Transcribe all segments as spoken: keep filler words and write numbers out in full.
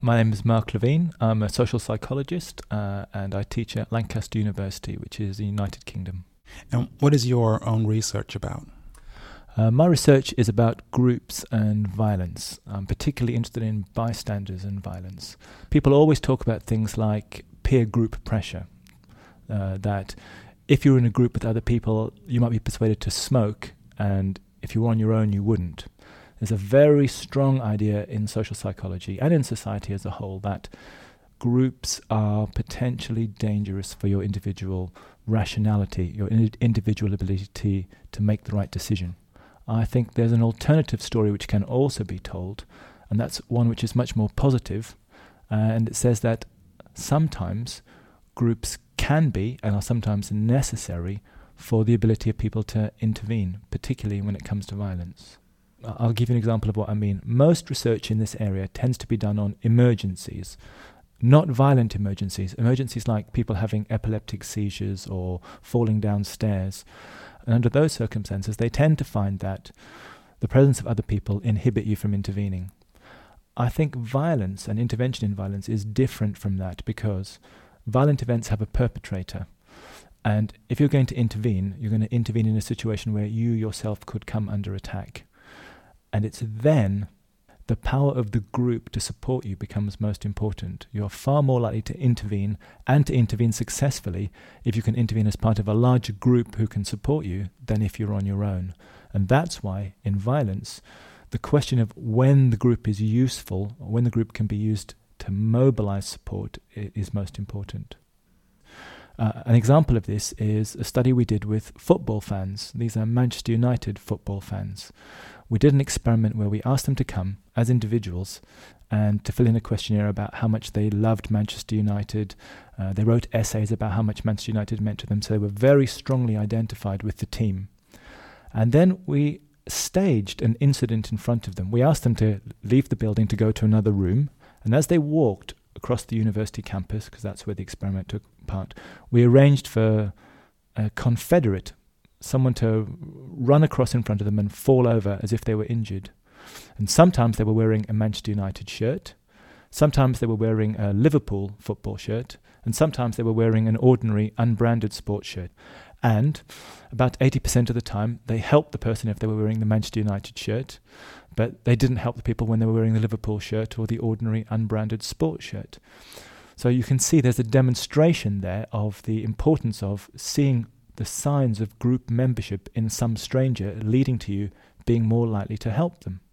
My name is Mark Levine. I'm a social psychologist uh, and I teach at Lancaster University, which is the United Kingdom. And what is your own research about? Uh, my research is about groups and violence. I'm particularly interested in bystanders and violence. People always talk about things like peer group pressure, uh, that if you're in a group with other people, you might be persuaded to smoke, and if you were on your own, you wouldn't. There's a very strong idea in social psychology and in society as a whole that groups are potentially dangerous for your individual rationality, your in- individual ability to make the right decision. I think there's an alternative story which can also be told, and that's one which is much more positive, uh, and it says that sometimes groups can be and are sometimes necessary for the ability of people to intervene, particularly when it comes to violence. I'll give you an example of what I mean. Most research in this area tends to be done on emergencies, not violent emergencies, emergencies like people having epileptic seizures or falling downstairs. And under those circumstances, they tend to find that the presence of other people inhibit you from intervening. I think violence and intervention in violence is different from that because violent events have a perpetrator. And if you're going to intervene, you're going to intervene in a situation where you yourself could come under attack. And it's then the power of the group to support you becomes most important. You're far more likely to intervene and to intervene successfully if you can intervene as part of a larger group who can support you than if you're on your own. And that's why in violence, the question of when the group is useful, or when the group can be used to mobilize support is most important. Uh, an example of this is a study we did with football fans. These are Manchester United football fans. We did an experiment where we asked them to come as individuals and to fill in a questionnaire about how much they loved Manchester United. Uh, they wrote essays about how much Manchester United meant to them, so they were very strongly identified with the team. And then we staged an incident in front of them. We asked them to leave the building to go to another room, and as they walked across the university campus, because that's where the experiment took part, we arranged for a confederate, someone to run across in front of them and fall over as if they were injured. And sometimes they were wearing a Manchester United shirt, sometimes they were wearing a Liverpool football shirt, and sometimes they were wearing an ordinary unbranded sports shirt. And about eighty percent of the time, they helped the person if they were wearing the Manchester United shirt, but they didn't help the people when they were wearing the Liverpool shirt or the ordinary unbranded sports shirt. So you can see there's a demonstration there of the importance of seeing the signs of group membership in some stranger leading to you being more likely to help them.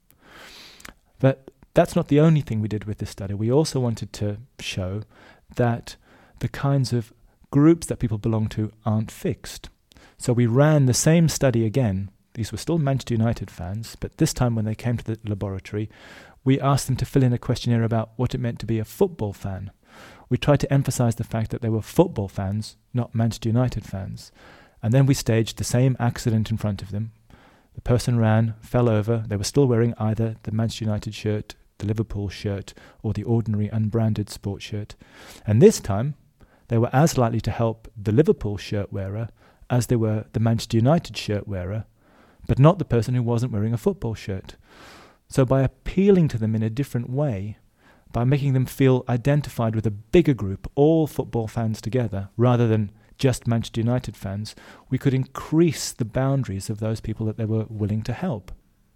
But that's not the only thing we did with this study. We also wanted to show that the kinds of groups that people belong to aren't fixed. So we ran the same study again. These were still Manchester United fans, but this time when they came to the laboratory, we asked them to fill in a questionnaire about what it meant to be a football fan. We tried to emphasize the fact that they were football fans, not Manchester United fans. And then we staged the same accident in front of them. The person ran, fell over. They were still wearing either the Manchester United shirt, the Liverpool shirt, or the ordinary unbranded sports shirt. And this time, they were as likely to help the Liverpool shirt wearer as they were the Manchester United shirt wearer, but not the person who wasn't wearing a football shirt. So by appealing to them in a different way, by making them feel identified with a bigger group, all football fans together, rather than just Manchester United fans, we could increase the boundaries of those people that they were willing to help.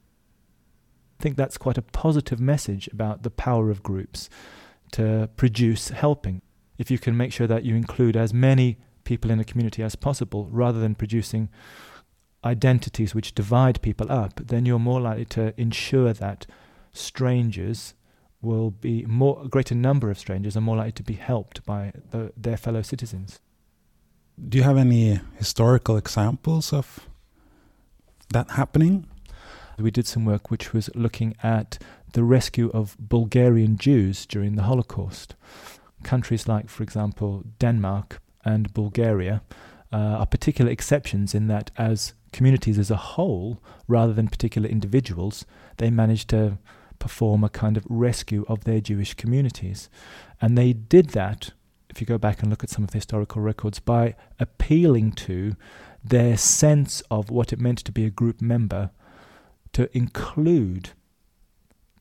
I think that's quite a positive message about the power of groups to produce helping. If you can make sure that you include as many people in a community as possible, rather than producing identities which divide people up, then you're more likely to ensure that strangers will be more, a greater number of strangers are more likely to be helped by the, their fellow citizens. Do you have any historical examples of that happening? We did some work which was looking at the rescue of Bulgarian Jews during the Holocaust. Countries like, for example, Denmark and Bulgaria uh, are particular exceptions in that as communities as a whole, rather than particular individuals, they managed to perform a kind of rescue of their Jewish communities. And they did that, if you go back and look at some of the historical records, by appealing to their sense of what it meant to be a group member, to include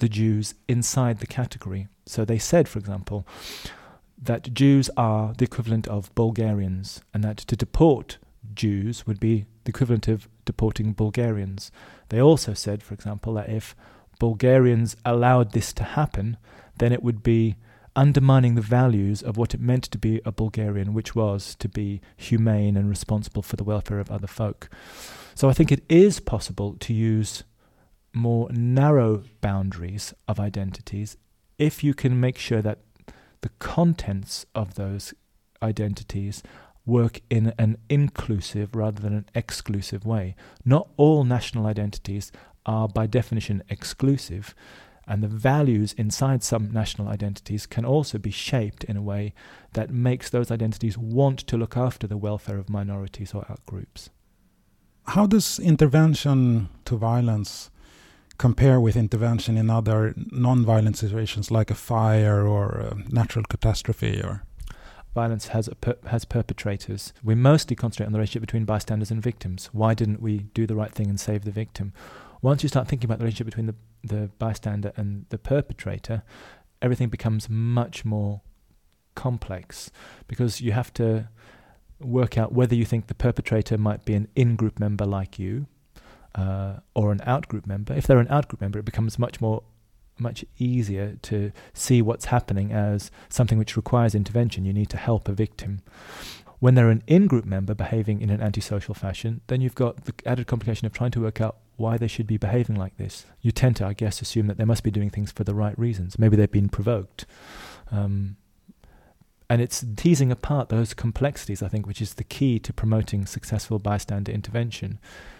the Jews inside the category. So they said, for example, that Jews are the equivalent of Bulgarians, and that to deport Jews would be the equivalent of deporting Bulgarians. They also said, for example, that if Bulgarians allowed this to happen, then it would be undermining the values of what it meant to be a Bulgarian, which was to be humane and responsible for the welfare of other folk. So I think it is possible to use more narrow boundaries of identities if you can make sure that the contents of those identities work in an inclusive rather than an exclusive way. Not all national identities are by definition exclusive, and the values inside some national identities can also be shaped in a way that makes those identities want to look after the welfare of minorities or outgroups. How does intervention to violence compare with intervention in other non-violent situations like a fire or a natural catastrophe? Or violence has a per- has perpetrators. We mostly concentrate on the relationship between bystanders and victims. Why didn't we do the right thing and save the victim? Once you start thinking about the relationship between the, the bystander and the perpetrator, everything becomes much more complex, because you have to work out whether you think the perpetrator might be an in-group member like you, uh, or an out-group member. If they're an out-group member, it becomes much more much easier to see what's happening as something which requires intervention. You need to help a victim. When they're an in-group member behaving in an antisocial fashion, then you've got the added complication of trying to work out why they should be behaving like this. You tend to, I guess, assume that they must be doing things for the right reasons. Maybe they've been provoked. Um, and it's teasing apart those complexities, I think, which is the key to promoting successful bystander intervention.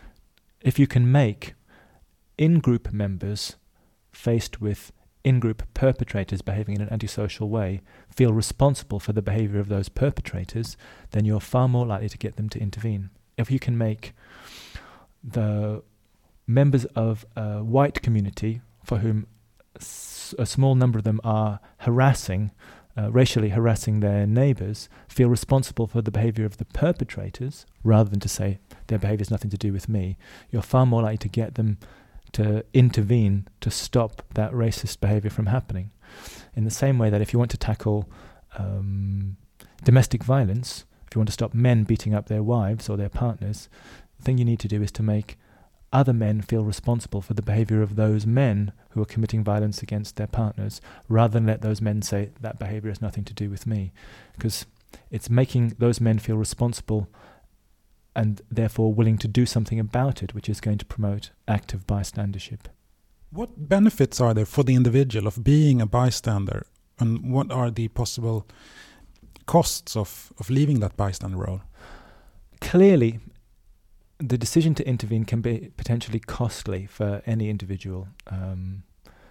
If you can make in-group members faced with in-group perpetrators behaving in an antisocial way feel responsible for the behavior of those perpetrators, then you're far more likely to get them to intervene. If you can make the members of a white community, for whom s- a small number of them are harassing, uh, racially harassing their neighbours, feel responsible for the behavior of the perpetrators, rather than to say their behavior has nothing to do with me, you're far more likely to get them to intervene to stop that racist behavior from happening. In the same way that if you want to tackle um, domestic violence, if you want to stop men beating up their wives or their partners, the thing you need to do is to make other men feel responsible for the behavior of those men who are committing violence against their partners, rather than let those men say that behavior has nothing to do with me. Because it's making those men feel responsible and therefore willing to do something about it, which is going to promote active bystandership. what benefits are there for the individual of being a bystander, and what are the possible costs of, of leaving that bystander role? Clearly, the decision to intervene can be potentially costly for any individual. Um,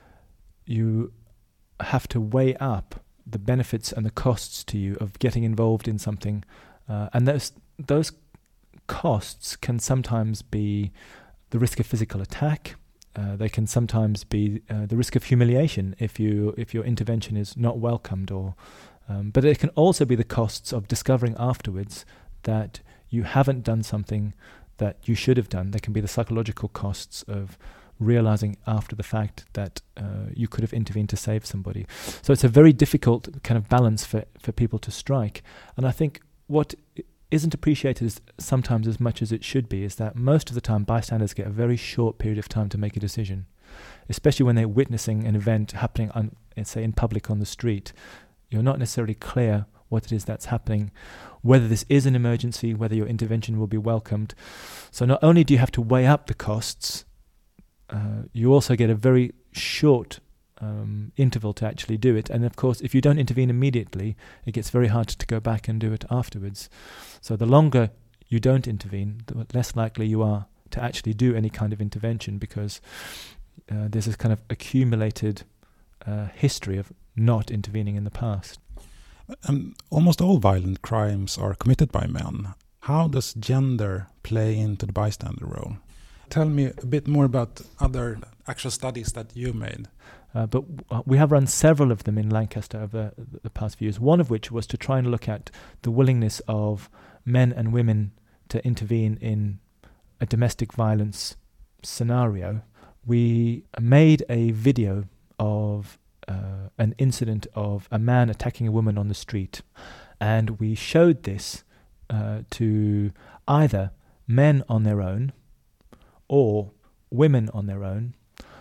you have to weigh up the benefits and the costs to you of getting involved in something, uh, and those those costs can sometimes be the risk of physical attack. Uh, they can sometimes be uh, the risk of humiliation if you if your intervention is not welcomed, or um, but it can also be the costs of discovering afterwards that you haven't done something that you should have done. There can be the psychological costs of realizing after the fact that uh, you could have intervened to save somebody. So it's a very difficult kind of balance for, for people to strike. And I think what isn't appreciated as, sometimes as much as it should be is that most of the time bystanders get a very short period of time to make a decision, especially when they're witnessing an event happening, on, say, in public on the street. You're not necessarily clear what it is that's happening, whether this is an emergency, whether your intervention will be welcomed. So not only do you have to weigh up the costs, uh, you also get a very short um, interval to actually do it. And of course, if you don't intervene immediately, it gets very hard to go back and do it afterwards. So the longer you don't intervene, the less likely you are to actually do any kind of intervention, because uh, there's this kind of accumulated uh, history of not intervening in the past. Um, almost all violent crimes are committed by men. How does gender play into the bystander role? Tell me a bit more about other actual studies that you made. Uh, but w- we have run several of them in Lancaster over the past few years, one of which was to try and look at the willingness of men and women to intervene in a domestic violence scenario. We made a video of uh, an incident of a man attacking a woman on the street. And we showed this uh, to either men on their own or women on their own,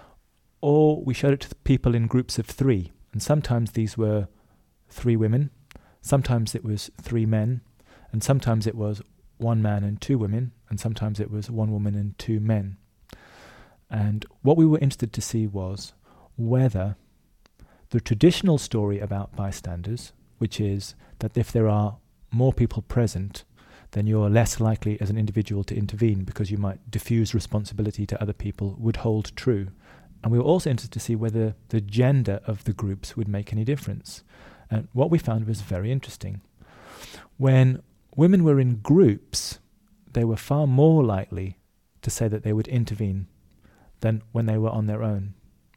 or we showed it to the people in groups of three. And sometimes these were three women, sometimes it was three men, and sometimes it was one man and two women, and sometimes it was one woman and two men. And what we were interested to see was whether the traditional story about bystanders, which is that if there are more people present, then you're less likely as an individual to intervene because you might diffuse responsibility to other people, would hold true. And we were also interested to see whether the gender of the groups would make any difference. And what we found was very interesting. When women were in groups, they were far more likely to say that they would intervene than when they were on their own.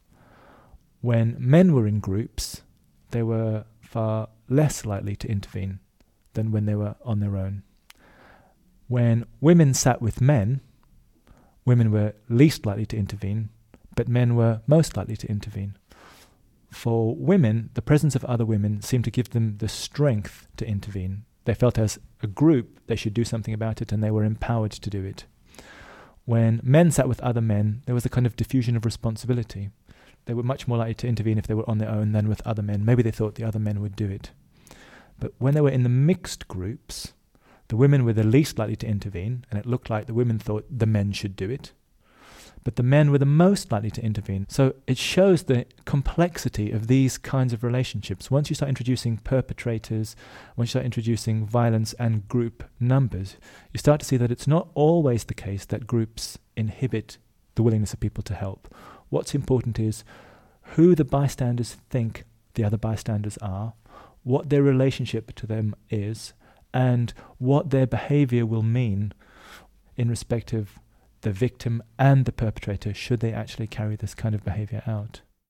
When men were in groups, they were far less likely to intervene than when they were on their own. When women sat with men, women were least likely to intervene, but men were most likely to intervene. For women, the presence of other women seemed to give them the strength to intervene. They felt as a group they should do something about it, and they were empowered to do it. When men sat with other men, there was a kind of diffusion of responsibility. They were much more likely to intervene if they were on their own than with other men. Maybe they thought the other men would do it. But when they were in the mixed groups, the women were the least likely to intervene, and it looked like the women thought the men should do it. But the men were the most likely to intervene. So it shows the complexity of these kinds of relationships. Once you start introducing perpetrators, once you start introducing violence and group numbers, you start to see that it's not always the case that groups inhibit the willingness of people to help. What's important is who the bystanders think the other bystanders are, what their relationship to them is, and what their behavior will mean in respect of the victim and the perpetrator should they actually carry this kind of behavior out.